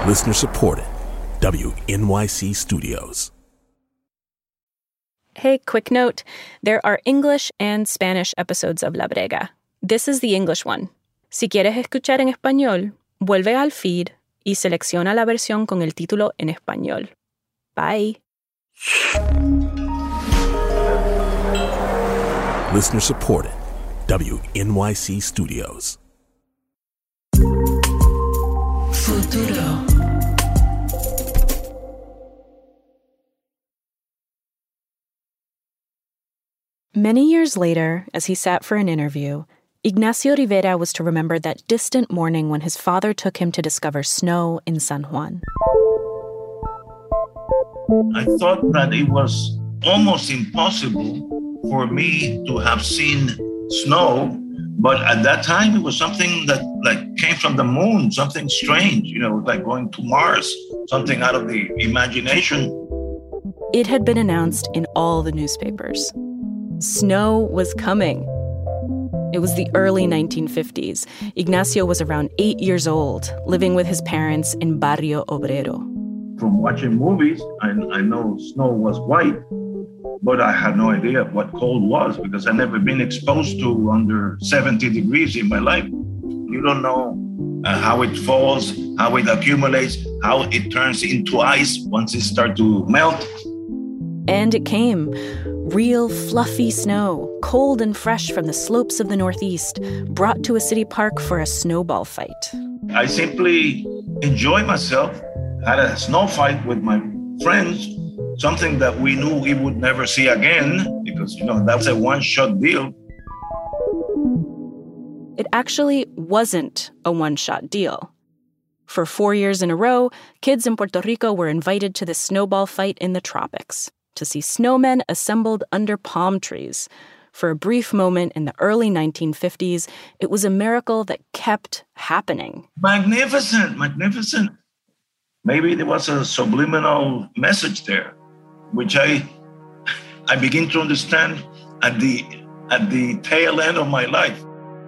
Listener supported. WNYC Studios. Hey, quick note. There are English and Spanish episodes of La Brega. This is the English one. Si quieres escuchar en español, vuelve al feed y selecciona la versión con el título en español. Bye. Listener supported. WNYC Studios. Futuro. Many years later, as he sat for an interview, Ignacio Rivera was to remember that distant morning when his father took him to discover snow in San Juan. I thought that it was almost impossible for me to have seen snow, but at that time it was something that came from the moon, something strange, like going to Mars, something out of the imagination. It had been announced in all the newspapers. Snow was coming. It was the early 1950s. Ignacio was around 8 years old, living with his parents in Barrio Obrero. From watching movies, I know snow was white, but I had no idea what cold was because I'd never been exposed to under 70 degrees in my life. You don't know how it falls, how it accumulates, how it turns into ice once it starts to melt. And it came. Real fluffy snow, cold and fresh from the slopes of the Northeast, brought to a city park for a snowball fight. I simply enjoyed myself, had a snow fight with my friends, something that we knew we would never see again because, that's a one-shot deal. It actually wasn't a one-shot deal. For 4 years in a row, kids in Puerto Rico were invited to the snowball fight in the tropics, to see snowmen assembled under palm trees. For a brief moment in the early 1950s, it was a miracle that kept happening. Magnificent, magnificent. Maybe there was a subliminal message there, which I begin to understand at the tail end of my life.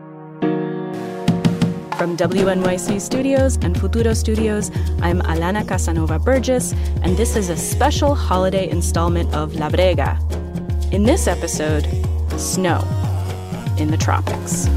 From WNYC Studios and Futuro Studios, I'm Alana Casanova Burgess, and this is a special holiday installment of La Brega. In this episode, snow in the tropics.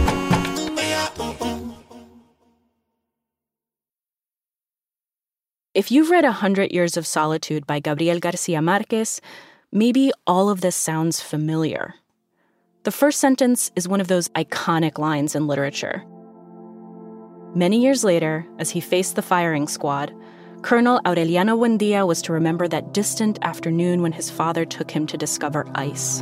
If you've read 100 Years of Solitude by Gabriel Garcia Marquez, maybe all of this sounds familiar. The first sentence is one of those iconic lines in literature. Many years later, as he faced the firing squad, Colonel Aureliano Buendia was to remember that distant afternoon when his father took him to discover ice.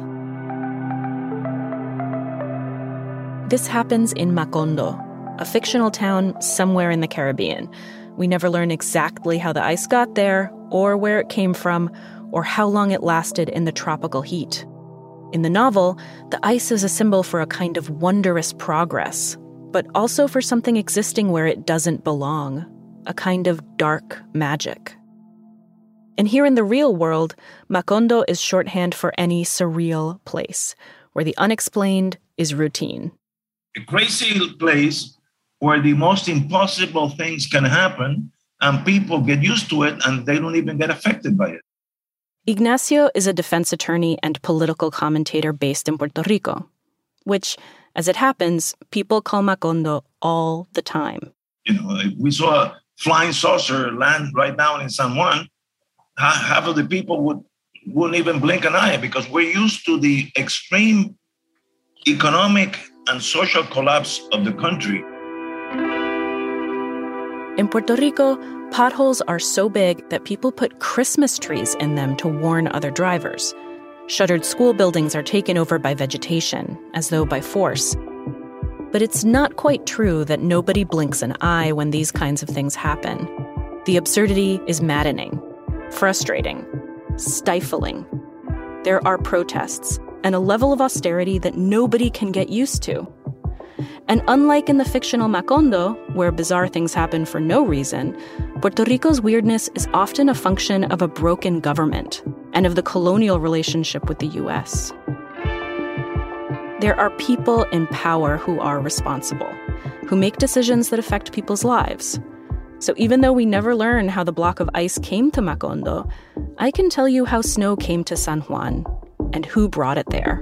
This happens in Macondo, a fictional town somewhere in the Caribbean. We never learn exactly how the ice got there, or where it came from, or how long it lasted in the tropical heat. In the novel, the ice is a symbol for a kind of wondrous progress, but also for something existing where it doesn't belong, a kind of dark magic. And here in the real world, Macondo is shorthand for any surreal place, where the unexplained is routine. A crazy place where the most impossible things can happen, and people get used to it, and they don't even get affected by it. Ignacio is a defense attorney and political commentator based in Puerto Rico, which, as it happens, people call Macondo all the time. If we saw a flying saucer land right now in San Juan, half of the people wouldn't even blink an eye because we're used to the extreme economic and social collapse of the country. In Puerto Rico, potholes are so big that people put Christmas trees in them to warn other drivers. Shuttered school buildings are taken over by vegetation, as though by force. But it's not quite true that nobody blinks an eye when these kinds of things happen. The absurdity is maddening, frustrating, stifling. There are protests and a level of austerity that nobody can get used to. And unlike in the fictional Macondo, where bizarre things happen for no reason, Puerto Rico's weirdness is often a function of a broken government and of the colonial relationship with the U.S. There are people in power who are responsible, who make decisions that affect people's lives. So even though we never learn how the block of ice came to Macondo, I can tell you how snow came to San Juan and who brought it there.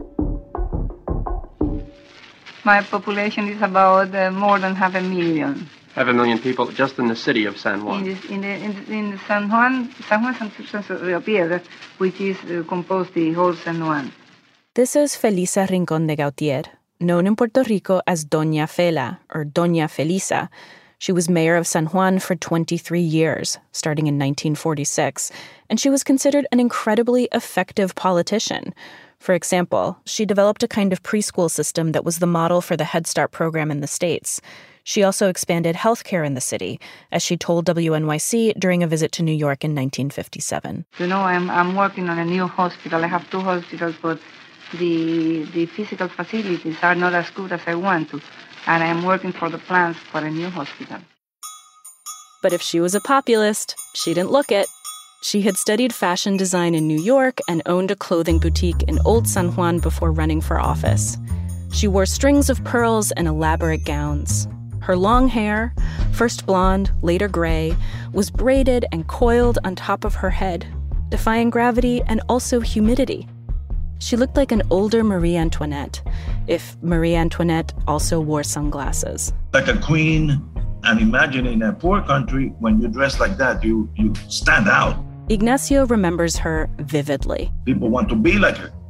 My population is about more than 500,000. 500,000 people just in the city of San Juan. In San Juan, Rio Piedra, which is composed the whole San Juan. This is Felisa Rincón de Gautier, known in Puerto Rico as Doña Fela or Doña Felisa. She was mayor of San Juan for 23 years, starting in 1946, and she was considered an incredibly effective politician. For example, she developed a kind of preschool system that was the model for the Head Start program in the States. She also expanded healthcare in the city, as she told WNYC during a visit to New York in 1957. I'm working on a new hospital. I have 2 hospitals, but the physical facilities are not as good as I want to. And I'm working for the plans for a new hospital. But if she was a populist, she didn't look it. She had studied fashion design in New York and owned a clothing boutique in Old San Juan before running for office. She wore strings of pearls and elaborate gowns. Her long hair, first blonde, later gray, was braided and coiled on top of her head, defying gravity and also humidity. She looked like an older Marie Antoinette, if Marie Antoinette also wore sunglasses. Like a queen, and imagine in a poor country, when you dress like that, you stand out. Ignacio remembers her vividly. People want to be like her.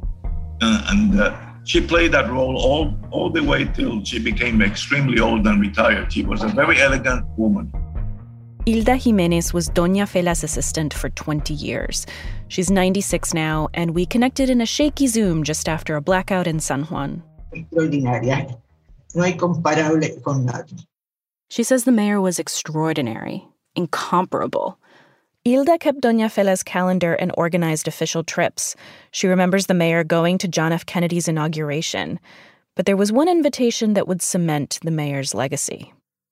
She played that role all the way till she became extremely old and retired. She was a very elegant woman. Hilda Jimenez was Doña Fela's assistant for 20 years. She's 96 now, and we connected in a shaky Zoom just after a blackout in San Juan. Extraordinaria. No hay comparable con nadie. She says the mayor was extraordinary, incomparable. Hilda kept Doña Fela's calendar and organized official trips. She remembers the mayor going to John F. Kennedy's inauguration. But there was one invitation that would cement the mayor's legacy.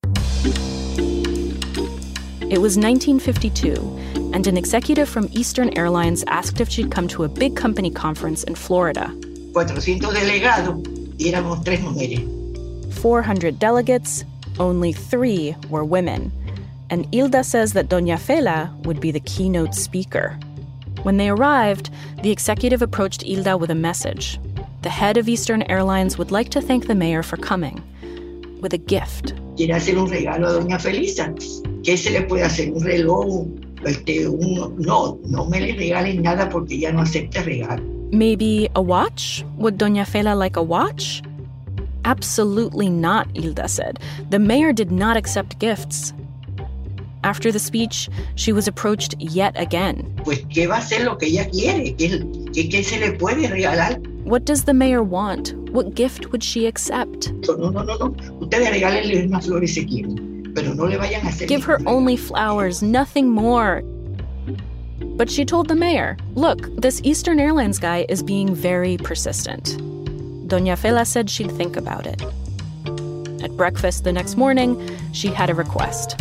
It was 1952, and an executive from Eastern Airlines asked if she'd come to a big company conference in Florida. 400 delegados, y éramos 3 mujeres. 400 delegates, only 3 were women. And Hilda says that Doña Fela would be the keynote speaker. When they arrived, the executive approached Hilda with a message. The head of Eastern Airlines would like to thank the mayor for coming, with a gift. Quiere hacer un regalo a Doña Felisa. ¿Qué se le puede hacer? ¿Un reloj? No me le regalen nada porque ella no acepta regalo. Maybe a watch? Would Doña Fela like a watch? Absolutely not, Hilda said. The mayor did not accept gifts. After the speech, she was approached yet again. Pues, ¿qué va a hacer lo que ella quiere? ¿Qué se le puede regalar? What does the mayor want? What gift would she accept? No. Ustedes regálenle unas flores si quieren, pero no le vayan a hacer. Give her only flowers, nothing more. But she told the mayor, look, this Eastern Airlines guy is being very persistent. Doña Fela said she'd think about it. At breakfast the next morning, she had a request.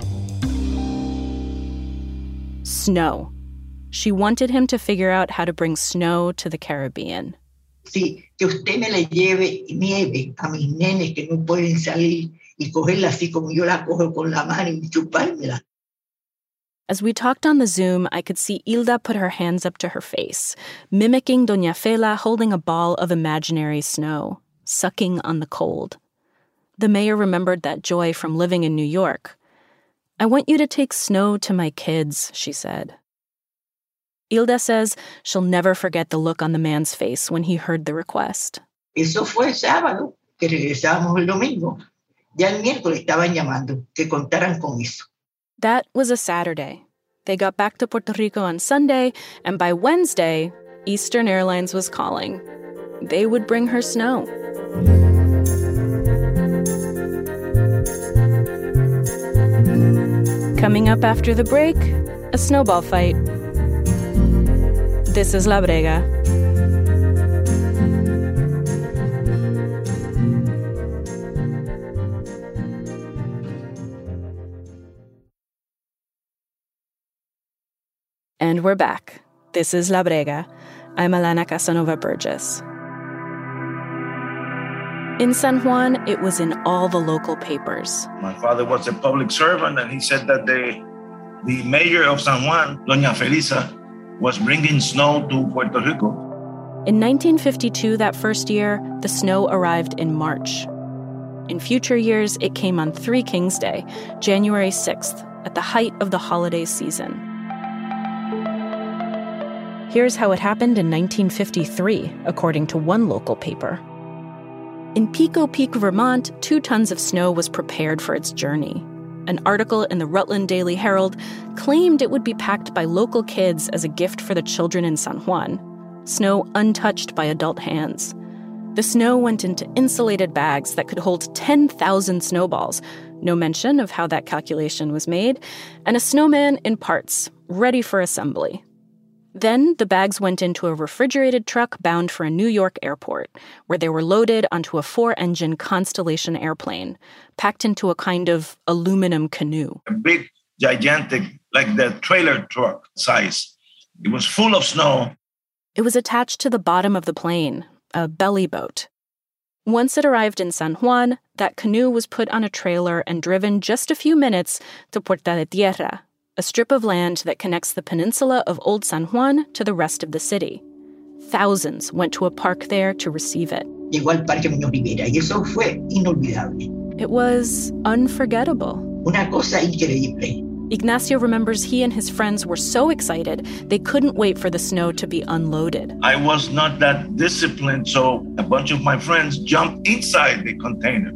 Snow. She wanted him to figure out how to bring snow to the Caribbean. Sí, que usted me le lleve nieve a mis nenes que no pueden salir y cogerla así como yo la cojo con la mano y chupármela. As we talked on the Zoom, I could see Hilda put her hands up to her face, mimicking Doña Fela holding a ball of imaginary snow, sucking on the cold. The mayor remembered that joy from living in New York. I want you to take snow to my kids, she said. Hilda says she'll never forget the look on the man's face when he heard the request. Eso fue el sábado, que regresábamos el domingo. Ya el miércoles estaban llamando, que contaran con eso. That was a Saturday. They got back to Puerto Rico on Sunday, and by Wednesday, Eastern Airlines was calling. They would bring her snow. Coming up after the break, a snowball fight. This is La Brega. And we're back. This is La Brega. I'm Alana Casanova Burgess. In San Juan, it was in all the local papers. My father was a public servant, and he said that the mayor of San Juan, Doña Felisa, was bringing snow to Puerto Rico. In 1952, that first year, the snow arrived in March. In future years, it came on Three Kings Day, January 6th, at the height of the holiday season. Here's how it happened in 1953, according to one local paper. In Pico Peak, Vermont, 2 tons of snow was prepared for its journey. An article in the Rutland Daily Herald claimed it would be packed by local kids as a gift for the children in San Juan, snow untouched by adult hands. The snow went into insulated bags that could hold 10,000 snowballs, no mention of how that calculation was made, and a snowman in parts, ready for assembly. Then the bags went into a refrigerated truck bound for a New York airport, where they were loaded onto a 4-engine Constellation airplane, packed into a kind of aluminum canoe. A big, gigantic, like the trailer truck size. It was full of snow. It was attached to the bottom of the plane, a belly boat. Once it arrived in San Juan, that canoe was put on a trailer and driven just a few minutes to Puerta de Tierra, a strip of land that connects the peninsula of Old San Juan to the rest of the city. Thousands went to a park there to receive it. Llegó al Parque Muñoz Rivera y eso fue inolvidable. It was unforgettable. Una cosa increíble. Ignacio remembers he and his friends were so excited they couldn't wait for the snow to be unloaded. I was not that disciplined, so a bunch of my friends jumped inside the container.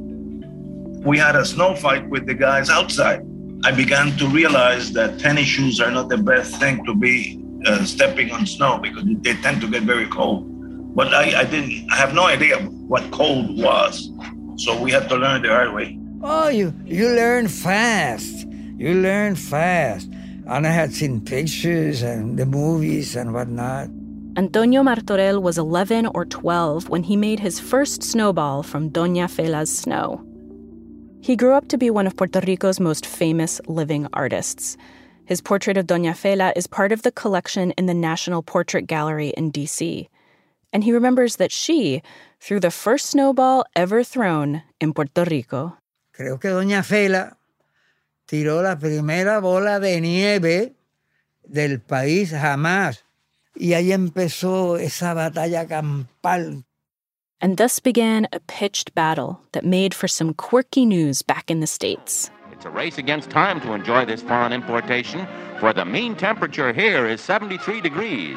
We had a snow fight with the guys outside. I began to realize that tennis shoes are not the best thing to be stepping on snow because they tend to get very cold. But I have no idea what cold was. So we had to learn the hard way. Oh, you learn fast. You learn fast. And I had seen pictures and the movies and whatnot. Antonio Martorell was 11 or 12 when he made his first snowball from Doña Fela's snow. He grew up to be one of Puerto Rico's most famous living artists. His portrait of Doña Fela is part of the collection in the National Portrait Gallery in D.C. And he remembers that she threw the first snowball ever thrown in Puerto Rico. Creo que Doña Fela tiró la primera bola de nieve del país jamás. Y ahí empezó esa batalla campal. And thus began a pitched battle that made for some quirky news back in the States. It's a race against time to enjoy this foreign importation, for the mean temperature here is 73 degrees.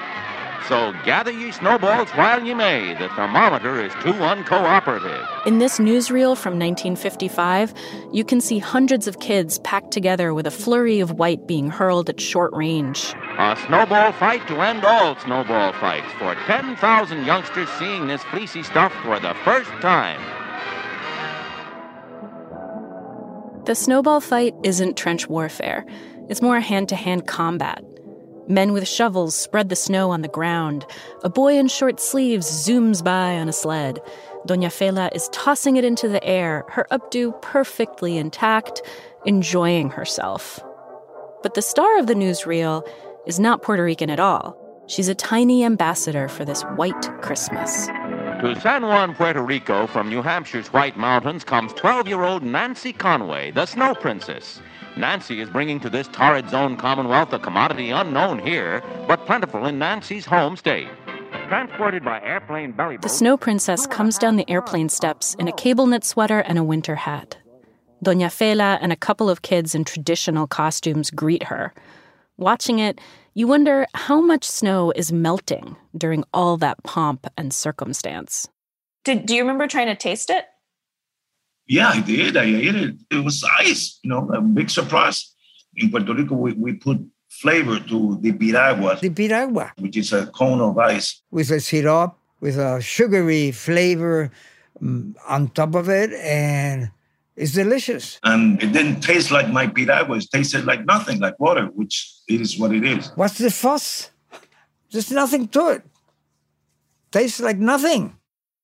So gather ye snowballs while ye may. The thermometer is too uncooperative. In this newsreel from 1955, you can see hundreds of kids packed together with a flurry of white being hurled at short range. A snowball fight to end all snowball fights, for 10,000 youngsters seeing this fleecy stuff for the first time. The snowball fight isn't trench warfare. It's more hand-to-hand combat. Men with shovels spread the snow on the ground. A boy in short sleeves zooms by on a sled. Doña Fela is tossing it into the air, her updo perfectly intact, enjoying herself. But the star of the newsreel is not Puerto Rican at all. She's a tiny ambassador for this white Christmas. To San Juan, Puerto Rico, from New Hampshire's White Mountains, comes 12-year-old Nancy Conway, the Snow Princess. Nancy is bringing to this torrid zone commonwealth a commodity unknown here, but plentiful in Nancy's home state. Transported by airplane belly boat, the Snow Princess comes down the airplane steps in a cable knit sweater and a winter hat. Doña Fela and a couple of kids in traditional costumes greet her. Watching it, you wonder how much snow is melting during all that pomp and circumstance. Do you remember trying to taste it? Yeah, I did. I ate it. It was ice, a big surprise. In Puerto Rico, we put flavor to the piragua. The piragua. Which is a cone of ice. With a syrup, with a sugary flavor on top of it, and it's delicious. And it didn't taste like my piragua. It tasted like nothing, like water, which it is what it is. What's the fuss? There's nothing to it. Tastes like nothing.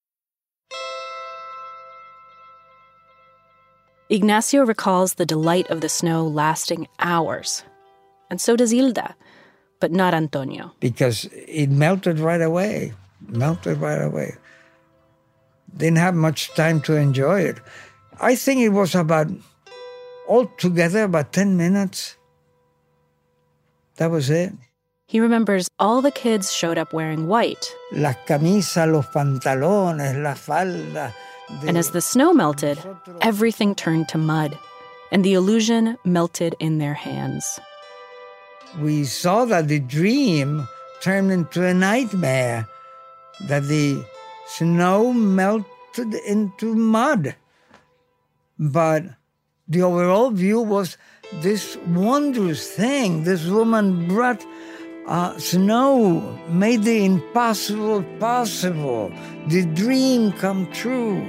Ignacio recalls the delight of the snow lasting hours. And so does Hilda, but not Antonio. Because it melted right away. didn't have much time to enjoy it. I think it was altogether about 10 minutes. That was it. He remembers all the kids showed up wearing white. Las camisas, los pantalones, la falda. And as the snow melted, everything turned to mud, and the illusion melted in their hands. We saw that the dream turned into a nightmare, that the snow melted into mud. But the overall view was this wondrous thing. This woman brought snow, made the impossible possible, the dream come true.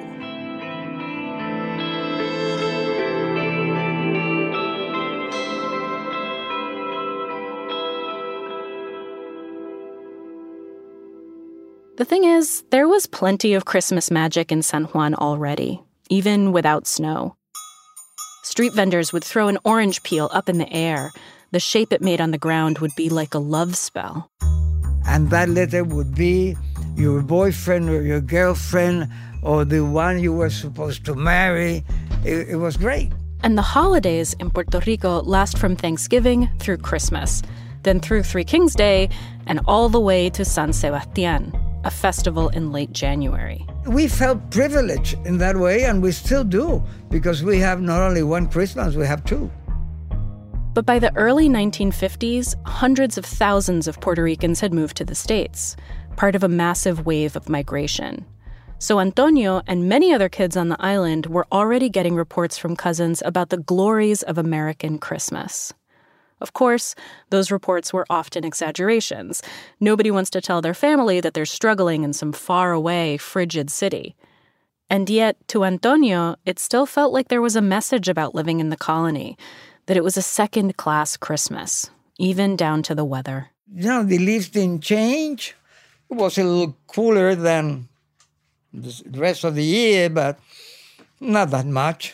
The thing is, there was plenty of Christmas magic in San Juan already, even without snow. Street vendors would throw an orange peel up in the air. The shape it made on the ground would be like a love spell. And that letter would be your boyfriend or your girlfriend or the one you were supposed to marry. It was great. And the holidays in Puerto Rico last from Thanksgiving through Christmas, then through Three Kings Day, and all the way to San Sebastián, a festival in late January. We felt privileged in that way, and we still do, because we have not only one Christmas, we have two. But by the early 1950s, hundreds of thousands of Puerto Ricans had moved to the States, part of a massive wave of migration. So Antonio and many other kids on the island were already getting reports from cousins about the glories of American Christmas. Of course, those reports were often exaggerations. Nobody wants to tell their family that they're struggling in some faraway, frigid city. And yet, to Antonio, it still felt like there was a message about living in the colony, that it was a second-class Christmas, even down to the weather. You know, the leaves didn't change. It was a little cooler than the rest of the year, but not that much.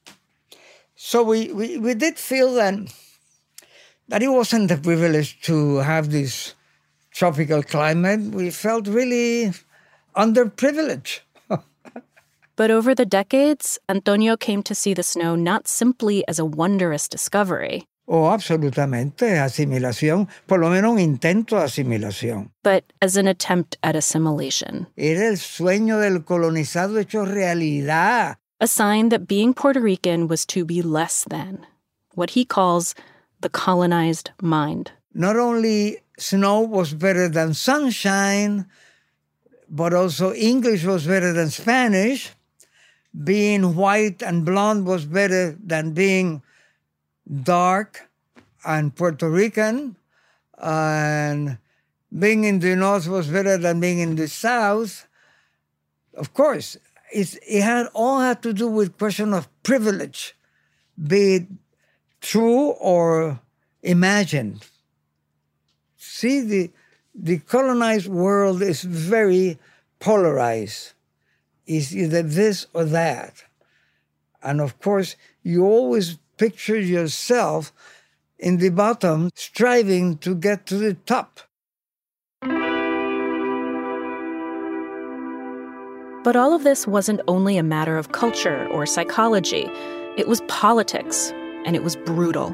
So we did feel that it wasn't a privilege to have this tropical climate. We felt really underprivileged. But over the decades, Antonio came to see the snow not simply as a wondrous discovery. Oh, absolutamente, asimilación, por lo menos un intento de asimilación. But as an attempt at assimilation. Era el sueño del colonizado hecho realidad. A sign that being Puerto Rican was to be less than, what he calls the colonized mind. Not only snow was better than sunshine, but also English was better than Spanish. Being white and blonde was better than being dark and Puerto Rican. And being in the north was better than being in the south. Of course, it all had to do with question of privilege, be it true or imagined. See, the colonized world is very polarized. It's either this or that. And of course, you always picture yourself in the bottom, striving to get to the top. But all of this wasn't only a matter of culture or psychology. It was politics, and it was brutal.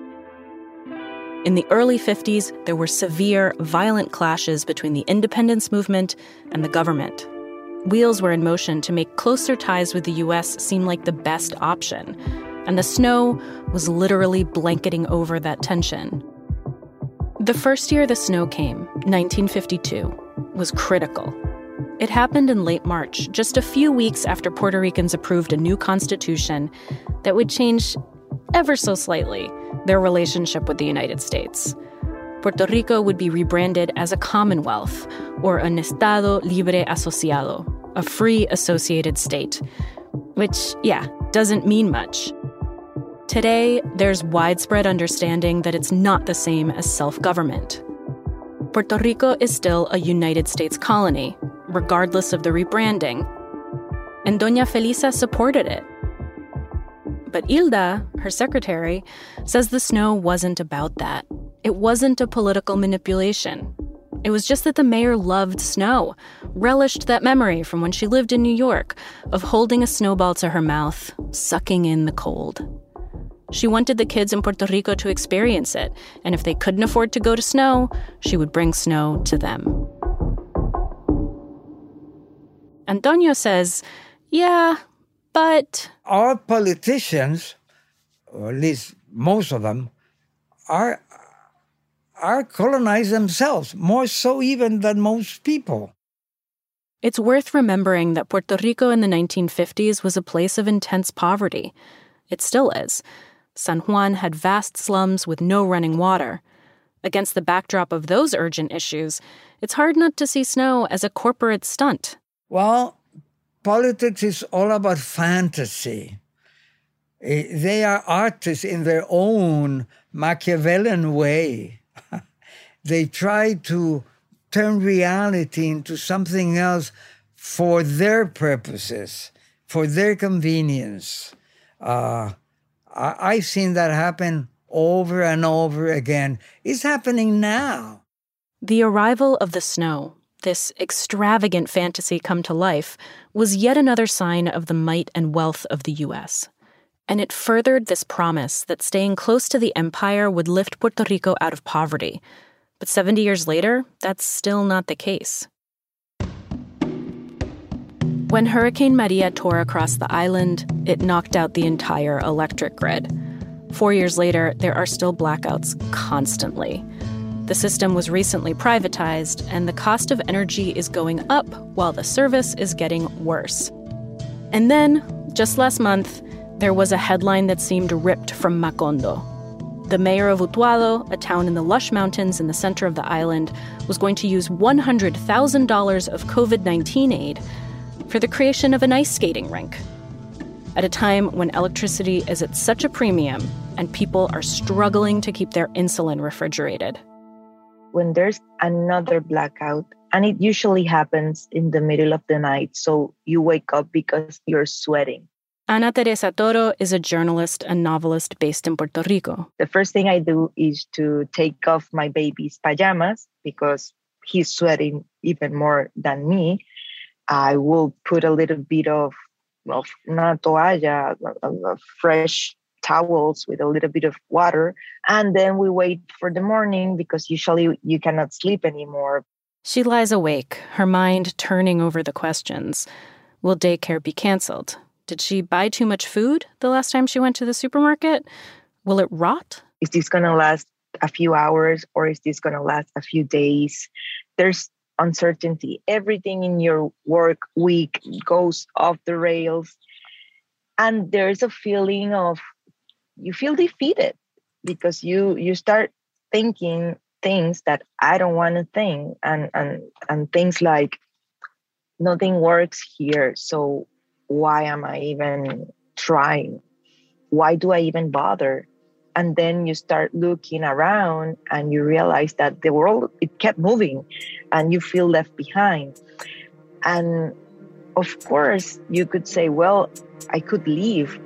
In the early 50s, there were severe, violent clashes between the independence movement and the government. Wheels were in motion to make closer ties with the U.S. seem like the best option, and the snow was literally blanketing over that tension. The first year the snow came, 1952, was critical. It happened in late March, just a few weeks after Puerto Ricans approved a new constitution that would change, ever so slightly, their relationship with the United States. Puerto Rico would be rebranded as a Commonwealth, or an Estado Libre Asociado, a free associated state, which, doesn't mean much. Today, there's widespread understanding that it's not the same as self-government. Puerto Rico is still a United States colony, regardless of the rebranding, and Doña Felisa supported it. But Hilda, her secretary, says the snow wasn't about that. It wasn't a political manipulation. It was just that the mayor loved snow, relished that memory from when she lived in New York of holding a snowball to her mouth, sucking in the cold. She wanted the kids in Puerto Rico to experience it, and if they couldn't afford to go to snow, she would bring snow to them. Antonio says, yeah, but... Our politicians, or at least most of them, are colonized themselves, more so even than most people. It's worth remembering that Puerto Rico in the 1950s was a place of intense poverty. It still is. San Juan had vast slums with no running water. Against the backdrop of those urgent issues, it's hard not to see snow as a corporate stunt. Well, politics is all about fantasy. They are artists in their own Machiavellian way. They try to turn reality into something else for their purposes, for their convenience. I've seen that happen over and over again. It's happening now. The arrival of the snow, this extravagant fantasy come to life, was yet another sign of the might and wealth of the U.S. And it furthered this promise that staying close to the empire would lift Puerto Rico out of poverty. But 70 years later, that's still not the case. When Hurricane Maria tore across the island, it knocked out the entire electric grid. 4 years later, there are still blackouts constantly. The system was recently privatized, and the cost of energy is going up while the service is getting worse. And then, just last month, there was a headline that seemed ripped from Macondo. The mayor of Utuado, a town in the lush mountains in the center of the island, was going to use $100,000 of COVID-19 aid for the creation of an ice skating rink. At a time when electricity is at such a premium and people are struggling to keep their insulin refrigerated. When there's another blackout, and it usually happens in the middle of the night, so you wake up because you're sweating. Ana Teresa Toro is a journalist and novelist based in Puerto Rico. The first thing I do is to take off my baby's pajamas because he's sweating even more than me. I will put a little bit of una toalla, of fresh towels with a little bit of water, and then we wait for the morning because usually you cannot sleep anymore. She lies awake, her mind turning over the questions. Will daycare be canceled? Did she buy too much food the last time she went to the supermarket? Will it rot? Is this going to last a few hours or is this going to last a few days? There's uncertainty. Everything in your work week goes off the rails. And there's a feeling of, you feel defeated because you start thinking things that I don't want to think. And things like, nothing works here, so why am I even trying? Why do I even bother? And then you start looking around and you realize that the world, it kept moving and you feel left behind. And of course, you could say, well, I could leave.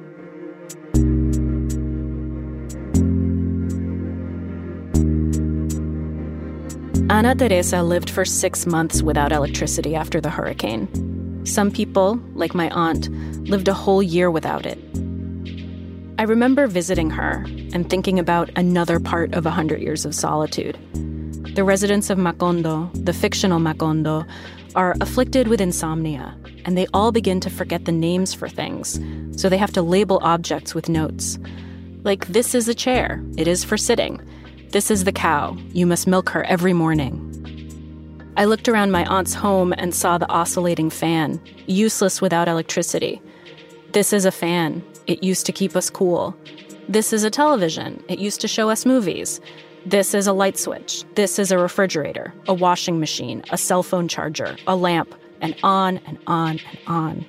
Ana Teresa lived for 6 months without electricity after the hurricane. Some people, like my aunt, lived a whole year without it. I remember visiting her and thinking about another part of 100 Years of Solitude. The residents of Macondo, the fictional Macondo, are afflicted with insomnia, and they all begin to forget the names for things, so they have to label objects with notes. Like, this is a chair, it is for sitting. This is the cow, you must milk her every morning. I looked around my aunt's home and saw the oscillating fan, useless without electricity. This is a fan. It used to keep us cool. This is a television. It used to show us movies. This is a light switch. This is a refrigerator, a washing machine, a cell phone charger, a lamp, and on and on and on.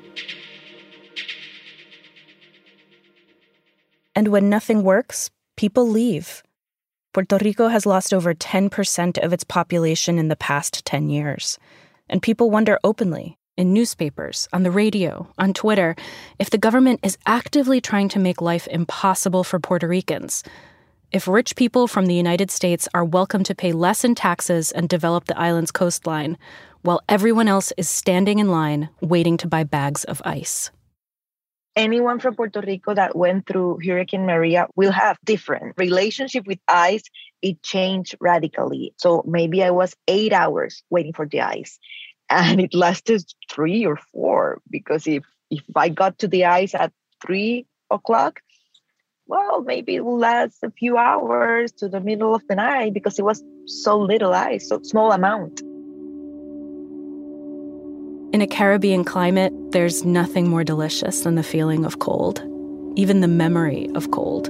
And when nothing works, people leave. Puerto Rico has lost over 10% of its population in the past 10 years. And people wonder openly, in newspapers, on the radio, on Twitter, if the government is actively trying to make life impossible for Puerto Ricans. If rich people from the United States are welcome to pay less in taxes and develop the island's coastline, while everyone else is standing in line waiting to buy bags of ice. Anyone from Puerto Rico that went through Hurricane Maria will have different relationship with ice. It changed radically. So maybe I was 8 hours waiting for the ice, and it lasted 3 or 4, because if I got to the ice at 3 o'clock, well, maybe it will last a few hours to the middle of the night, because it was so little ice, so small amount. In a Caribbean climate, there's nothing more delicious than the feeling of cold, even the memory of cold.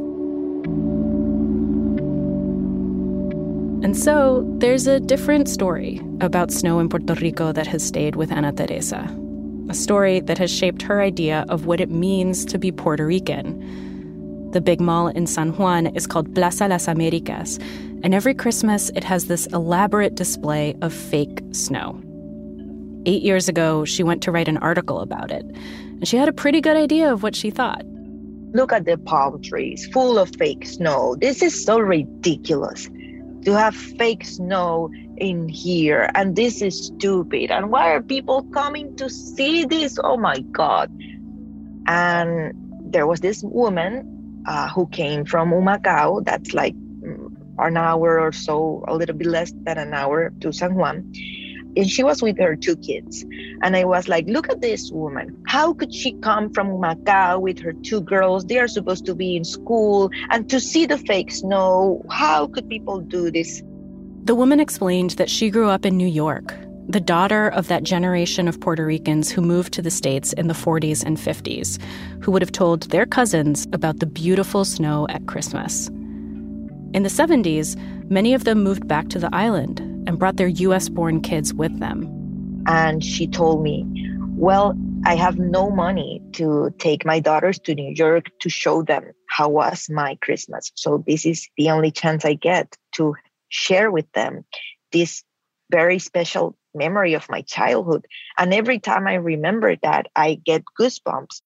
And so there's a different story about snow in Puerto Rico that has stayed with Ana Teresa, a story that has shaped her idea of what it means to be Puerto Rican. The big mall in San Juan is called Plaza Las Américas, and every Christmas it has this elaborate display of fake snow. 8 years ago, she went to write an article about it, and she had a pretty good idea of what she thought. Look at the palm trees full of fake snow. This is so ridiculous to have fake snow in here, and this is stupid. And why are people coming to see this? Oh my God. And there was this woman who came from Humacao, that's like an hour or so, a little bit less than an hour to San Juan. And she was with her 2 kids. And I was like, look at this woman. How could she come from Macau with her 2 girls? They are supposed to be in school. And to see the fake snow, how could people do this? The woman explained that she grew up in New York, the daughter of that generation of Puerto Ricans who moved to the States in the 40s and 50s, who would have told their cousins about the beautiful snow at Christmas. In the 70s, many of them moved back to the island and brought their U.S.-born kids with them. And she told me, well, I have no money to take my daughters to New York to show them how was my Christmas. So this is the only chance I get to share with them this very special memory of my childhood. And every time I remember that, I get goosebumps.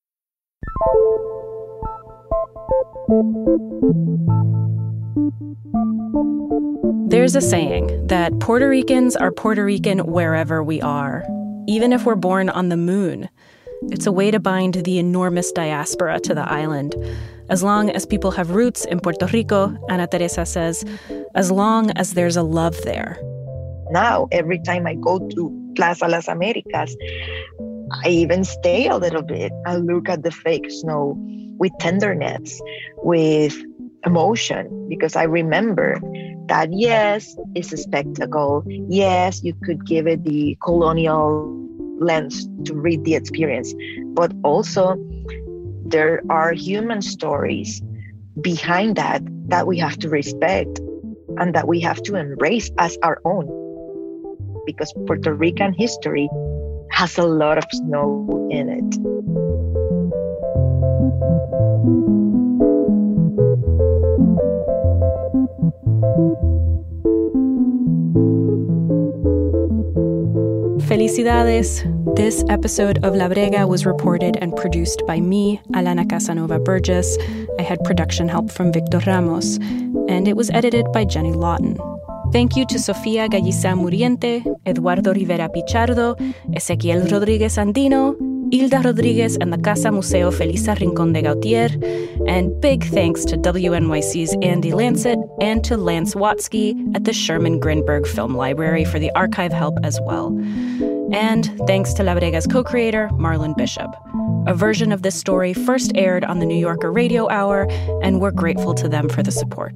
There's a saying that Puerto Ricans are Puerto Rican wherever we are, even if we're born on the moon. It's a way to bind the enormous diaspora to the island. As long as people have roots in Puerto Rico, Ana Teresa says, as long as there's a love there. Now, every time I go to Plaza Las Américas, I even stay a little bit and look at the fake snow with tenderness, with emotion, because I remember that, yes, it's a spectacle. Yes, you could give it the colonial lens to read the experience, but also there are human stories behind that we have to respect and that we have to embrace as our own, because Puerto Rican history has a lot of snow in it. Felicidades! This episode of La Brega was reported and produced by me, Alana Casanova Burgess. I had production help from Victor Ramos, and it was edited by Jenny Lawton. Thank you to Sofia Gallisa Muriente, Eduardo Rivera Pichardo, Ezequiel Rodríguez Andino, Hilda Rodríguez and the Casa Museo Felisa Rincón de Gautier, and big thanks to WNYC's Andy Lancet and to Lance Watsky at the Sherman Grinberg Film Library for the archive help as well. And thanks to La Brega's co-creator, Marlon Bishop. A version of this story first aired on the New Yorker Radio Hour, and we're grateful to them for the support.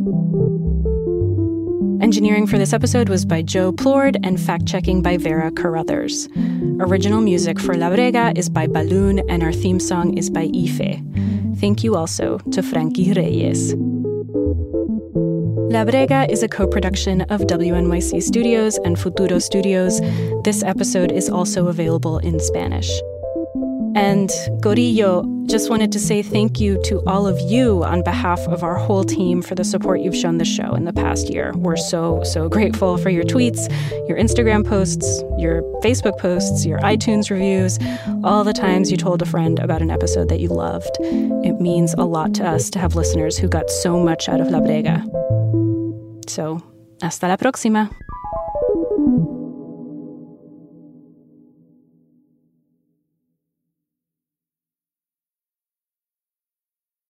Engineering for this episode was by Joe Plord and fact-checking by Vera Carruthers. Original music for La Brega is by Balloon, and our theme song is by Ife. Thank you also to Frankie Reyes. La Brega is a co-production of WNYC Studios and Futuro Studios. This episode is also available in Spanish. And Corillo, just wanted to say thank you to all of you on behalf of our whole team for the support you've shown the show in the past year. We're so, so grateful for your tweets, your Instagram posts, your Facebook posts, your iTunes reviews, all the times you told a friend about an episode that you loved. It means a lot to us to have listeners who got so much out of La Brega. So, hasta la próxima.